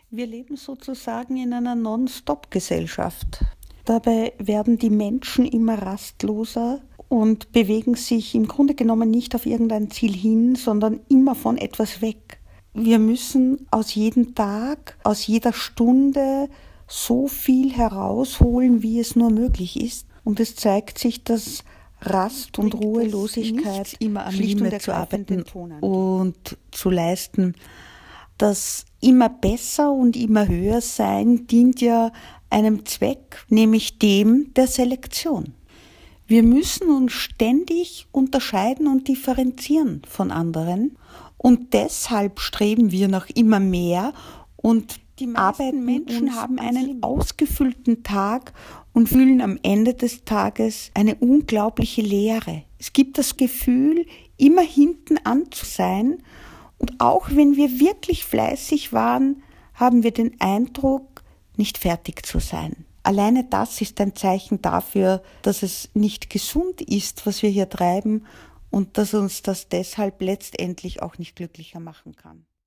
Wir leben sozusagen in einer Non-Stop-Gesellschaft. Dabei werden die Menschen immer rastloser und bewegen sich im Grunde genommen nicht auf irgendein Ziel hin, sondern immer von etwas weg. Wir müssen aus jedem Tag, aus jeder Stunde so viel herausholen, wie es nur möglich ist. Und es zeigt sich, dass Rast und Ruhelosigkeit immer am schlicht und Limit zu ergreifend arbeiten und zu leisten. Das immer besser und immer höher sein dient ja einem Zweck, nämlich dem der Selektion. Wir müssen uns ständig unterscheiden und differenzieren von anderen und deshalb streben wir nach immer mehr und die meisten Menschen haben einen ausgefüllten Tag und fühlen am Ende des Tages eine unglaubliche Leere. Es gibt das Gefühl, immer hinten an zu sein. Und auch wenn wir wirklich fleißig waren, haben wir den Eindruck, nicht fertig zu sein. Alleine das ist ein Zeichen dafür, dass es nicht gesund ist, was wir hier treiben und dass uns das deshalb letztendlich auch nicht glücklicher machen kann.